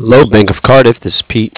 Hello, Bank of Cardiff. This is Pete.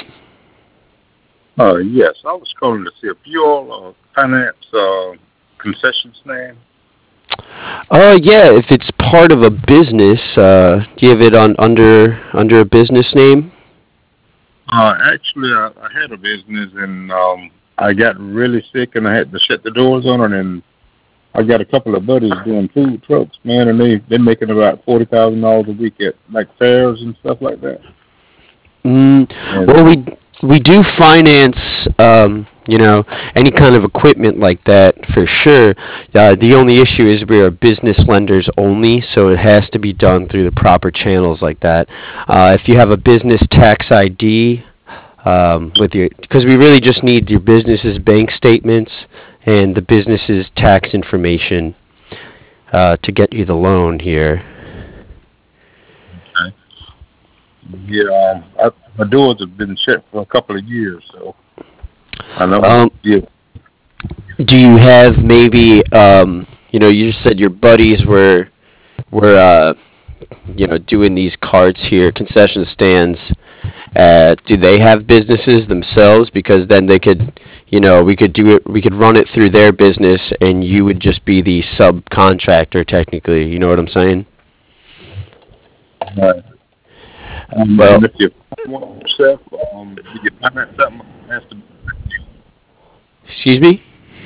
Yes, I was calling to see if you all finance concession stand. Yeah, if it's part of a business, do you have it on under a business name? Actually, I had a business and I got really sick and I had to shut the doors on it. And I got a couple of buddies doing food trucks, man, and they're making about $40,000 a week at like fairs and stuff like that. Mm, And well, we do finance, any kind of equipment like that for sure. The only issue is we are business lenders only, so it has to be done through the proper channels like that. If you have a business tax ID, with your, because we really just need your business's bank statements and the business's tax information to get you the loan here. okay. Yeah, my doors have been shut for a couple of years, so I know. Um, Yeah, do you have maybe, you just said your buddies were doing these carts here, concession stands. Do they have businesses themselves? Because then they could, we could do it. We could run it through their business, and you would just be the subcontractor technically. You know what I'm saying? right. Well, And if you want yourself, do you finance something that has to excuse me.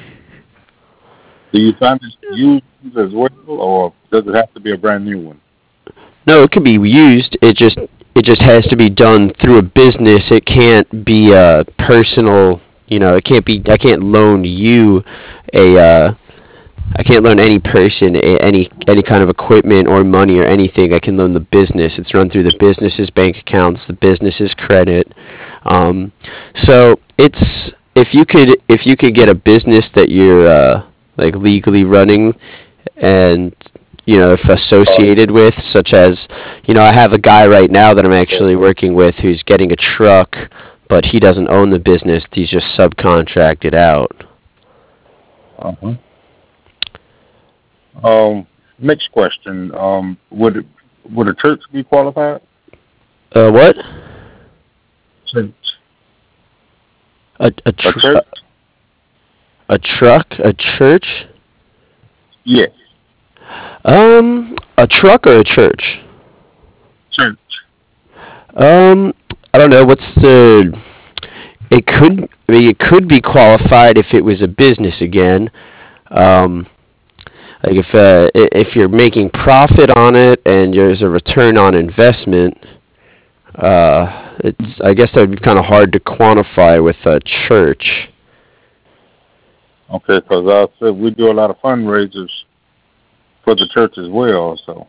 Do you find it used as well, or does it have to be a brand new one? No, it can be used. It just has to be done through a business. It can't be a personal. It can't be. I can't loan you a. I can't loan any person any kind of equipment or money or anything. I can loan the business. It's run through the business's bank accounts, the business's credit. Um, so it's if you could get a business that you're like legally running and if associated with, such as I have a guy right now that I'm actually working with who's getting a truck, but he doesn't own the business. He's just subcontracted out. Uh-huh. Next question. Would a church be qualified? What? Church. A a, A tr- church? a truck? A church? Yes. A truck or a church? Church. Um, I don't know. What's the? It could. I mean, it could be qualified if it was a business again. Um, like if you're making profit on it and there's a return on investment, it's I guess that would be kind of hard to quantify with a church. Okay, because I said we do a lot of fundraisers for the church as well. So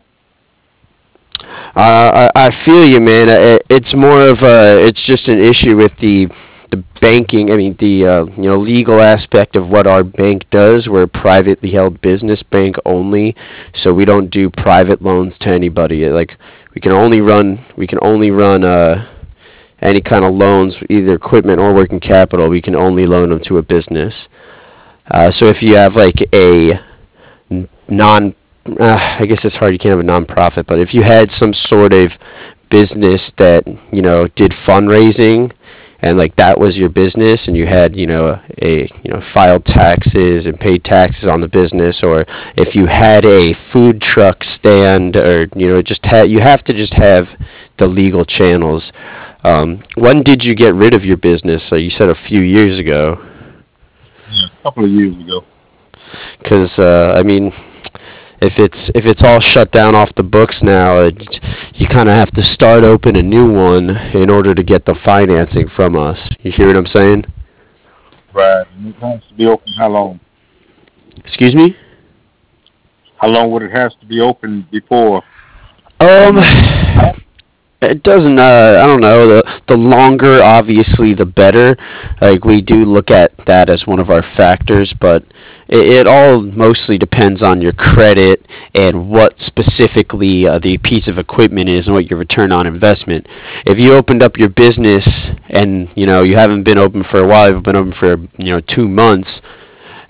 I feel you, man. It's more of a. It's just an issue with the banking. I mean, the legal aspect of what our bank does. We're a privately held business bank only, so we don't do private loans to anybody. Like we can only run any kind of loans, either equipment or working capital. We can only loan them to a business. So if you have like a non I guess it's hard. You can't have a non-profit, but if you had some sort of business that did fundraising, and like that was your business, and you had a filed taxes and paid taxes on the business, or if you had a food truck stand, or you have to just have the legal channels. When did you get rid of your business? You said a few years ago. yeah, a couple of years ago. Because I mean, if it's all shut down off the books now, you kind of have to start open a new one in order to get the financing from us. You hear what I'm saying? Right. And it has to be open how long? Excuse me. How long would it has to be open before Um, you can? it doesn't. I don't know. The longer, obviously, the better. Like we do look at that as one of our factors, but it all mostly depends on your credit and what specifically the piece of equipment is and what your return on investment. If you opened up your business and you haven't been open for a while, you've been open for 2 months,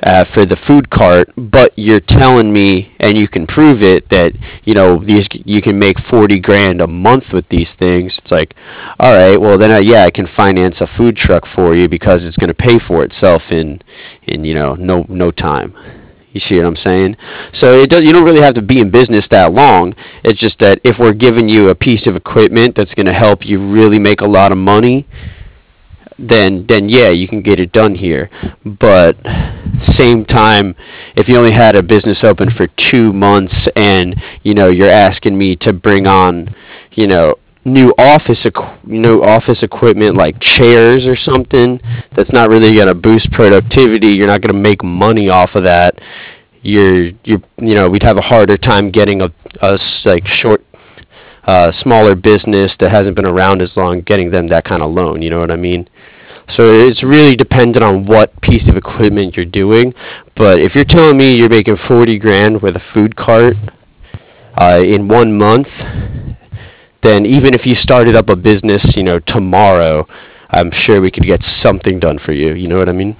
for the food cart, but you're telling me, and you can prove it, that these you can make 40 grand a month with these things. It's like, all right, well then yeah, I can finance a food truck for you because it's going to pay for itself in no time. You see what I'm saying? So you don't really have to be in business that long. It's just that if we're giving you a piece of equipment that's going to help you really make a lot of money, then yeah, you can get it done here. But same time, if you only had a business open for 2 months and you're asking me to bring on new office equipment like chairs or something, that's not really going to boost productivity. You're not going to make money off of that. We'd have a harder time getting a like short smaller business that hasn't been around as long, getting them that kind of loan. You know what I mean? So it's really dependent on what piece of equipment you're doing. But if you're telling me you're making 40 grand with a food cart in 1 month, then even if you started up a business, tomorrow, I'm sure we could get something done for you. You know what I mean?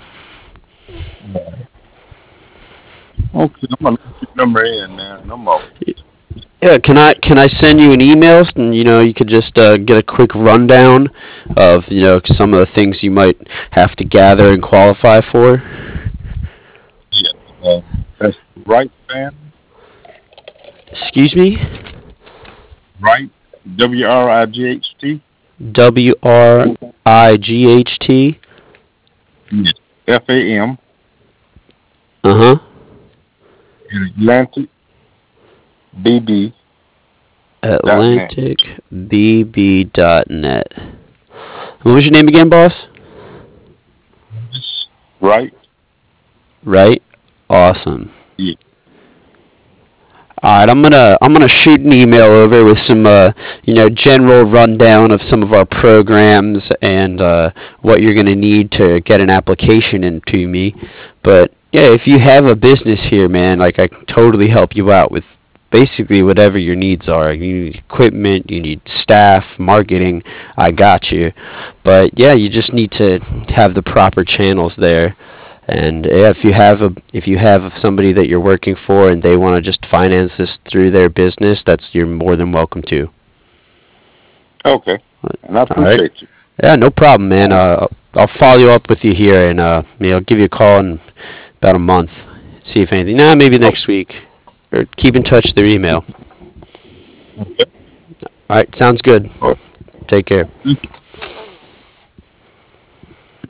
Okay, I'm gonna put your number in, man. I'm up. Yeah, can I send you an email and you could just get a quick rundown of some of the things you might have to gather and qualify for? Yeah. That's right, fan. Excuse me? Right. WRIGHT. WRIGHT. Yes. FAM. Uh huh. In Atlantic. BB. AtlanticBB.net. What was your name again, boss? Right. Right. Awesome. Yeah. All right, I'm gonna shoot an email over with some general rundown of some of our programs and what you're gonna need to get an application into me. But yeah, if you have a business here, man, like I can totally help you out with basically whatever your needs are. You need equipment, you need staff, marketing. I got you. But yeah, you just need to have the proper channels there. And yeah, if you have somebody that you're working for and they want to just finance this through their business, you're more than welcome to. Okay. And I All right. appreciate you. Yeah, no problem, man. I'll follow up with you here, and I'll give you a call in about a month. See if anything. Nah, maybe next week. Or keep in touch through email. Okay. All right, sounds good. All right. Take care. Thank you.